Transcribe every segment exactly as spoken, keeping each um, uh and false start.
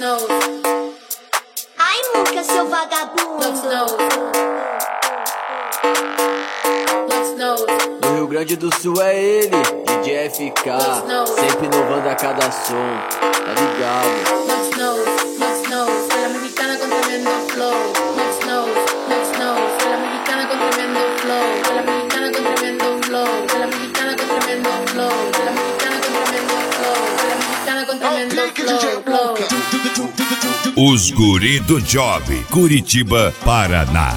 Ai, Muca, seu vagabundo. No Rio Grande do Sul é ele, D J F K, sempre inovando a cada som, tá ligado? La mexicana con tremendo flow. Let's know, let's know. La mexicana con tremendo flow. La mexicana con tremendo flow. La mexicana con tremendo flow. La mexicana con tremendo flow. La mexicana con tremendo flow. Os Guri do Job, Curitiba, Paraná.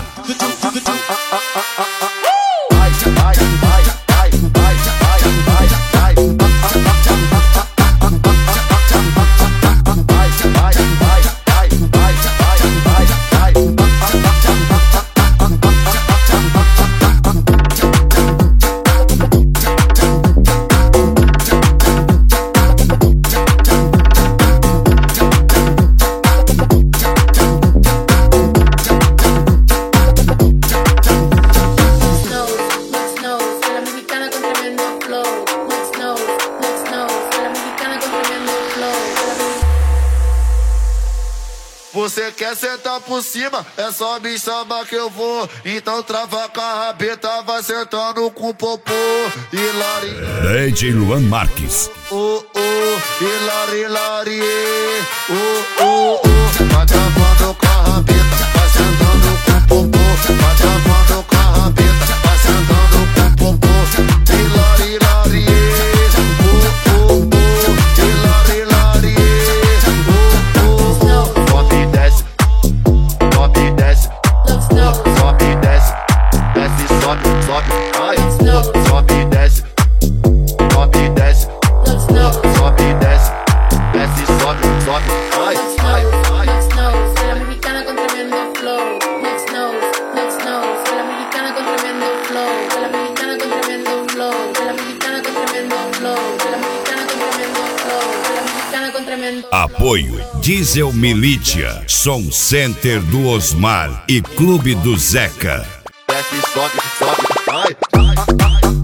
Você quer sentar por cima, é só me chamar que eu vou. Então trava com a rabeta, vai sentando com o popô. Hilari D J Luan Marques. Oh, oh, hilari, hilari, oh, oh, oh. Vai travando com a rabeta, vai sentando com o popô. Vai travando com a rabeta, vai sentando com o popô. Hilari, hilari, oh, oh, oh. Hilari, hilari, oh, oh. Sobe, desce, sobe, desce, sobe, desce, desce, sobe, sobe, ai, sobe, desce, sobe, desce, sobe, desce, desce, sobe, sobe, ai, ai, ai. La mexicana con tremendo flow. Let's know, let's know. La mexicana con tremendo flow. La mexicana con tremendo flow. La mexicana con tremendo flow. La mexicana con tremendo flow. La mexicana con tremendo. Apoio Diesel Militia, Som Center do Osmar e Clube do Zeca. Desce, sobe, sobe, ai, ai, ai.